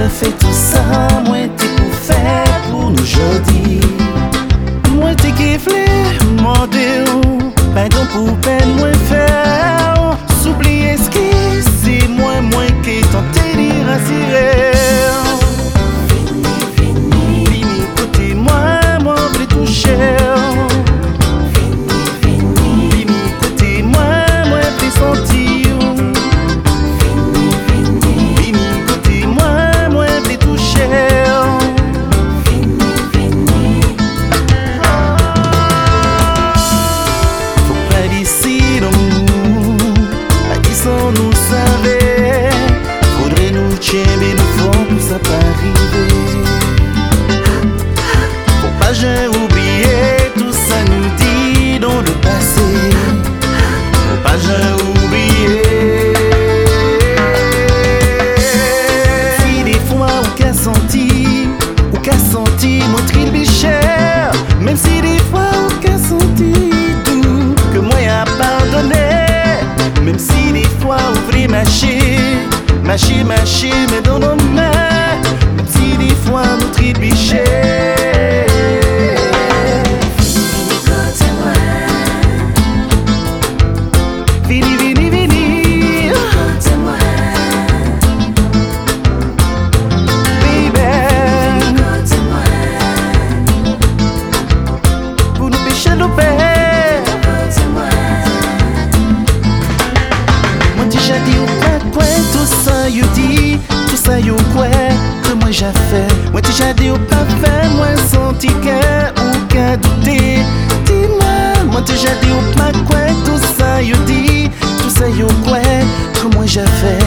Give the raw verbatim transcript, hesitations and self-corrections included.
pas fait tout ça, moi t'es pour faire pour nous jodi. Moi t'es qui voulais demander pardon pour peine moi faire. S'oublier ce qui c'est moi moi qui tenté d'y rassurer. Fini, fini, côté moi, moi plus toucher. Mais nous faut que ça pas arriver. Faut pas jamais oublier tout ça nous dit dans le passé. Faut pas jamais oublier. Si des fois on qu'a senti, on qu'a senti mon tril cher. Même si des fois on qu'a senti tout que moi y'a pardonné. Même si des fois on voulait mâcher. Mâcher, mâcher, mais dans nos mains, même si des fois nous trébuchons. Vini, vini, vini. Baby, pour nous pécher nos pères. Moi déjà dit ou pas quoi tout ça you dit, tout ça you quoi que moi j'ai fait. Moi déjà dit ou pas fait, moi senti que ou qu'à douter. Dis-moi, moi déjà dit ou pas quoi tout ça you dit, tout ça you quoi que moi j'ai fait.